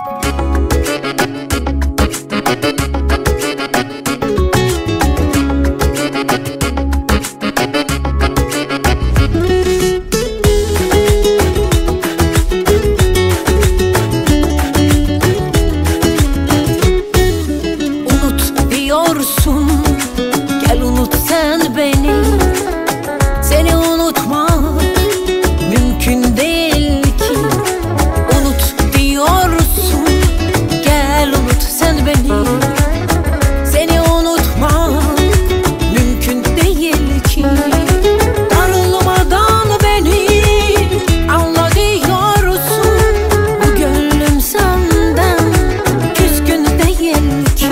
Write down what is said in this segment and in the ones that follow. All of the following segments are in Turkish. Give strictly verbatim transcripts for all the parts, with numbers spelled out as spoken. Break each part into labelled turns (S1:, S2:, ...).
S1: Gel unut sen beni. Seni unutmak mümkün değil ki. Unut diyorsun, gel unut sen beni. Seni unutmak mümkün değil ki. Darılmadan beni anla diyorsun. Bu gönlüm senden küskün değil ki.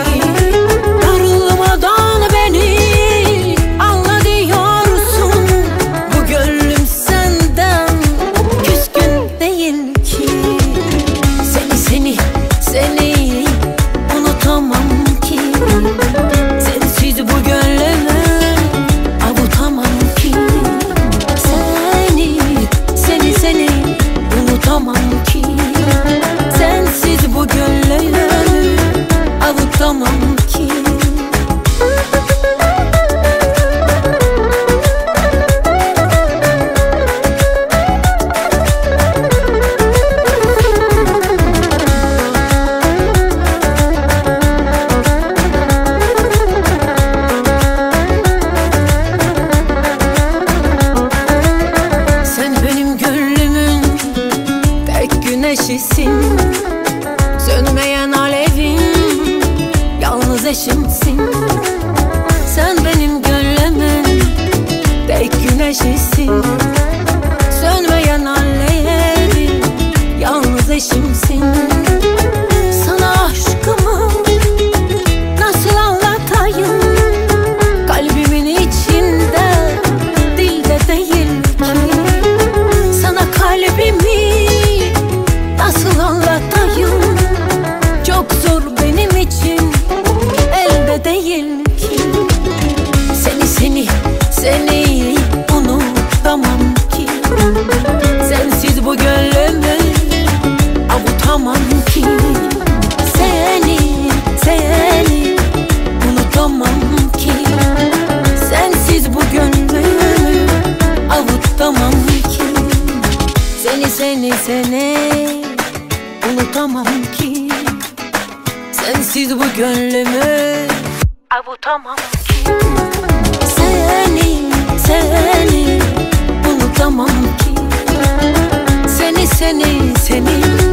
S1: Seni unutamam ki. Sensiz bu gönlümü avutamam ki. Seni, seni, seni unutamam ki. Sensiz bu gönlümü avutamam ki. Güneşisin, sönmeyen alevim, yalnız eşimsin. Sen benim gönlümün tek güneşisin, sönmeyen alevim, yalnız eşimsin. Sana aşkımı nasıl anlatayım? Kalbimin içinde, dilde değil ki. Sana kalbimi nasıl anlatayım? Çok zor benim için, elde değil ki. Seni, seni, seni unutamam ki. Sensiz bu gönlümü avutamam ki. Seni, seni unutamam ki. Sensiz bu gönlümü avutamam ki. Seni, seni, seni unutamam ki. Sensiz bu gönlümü avutamam ki. Seni, seni unutamam ki. Seni, seni, seni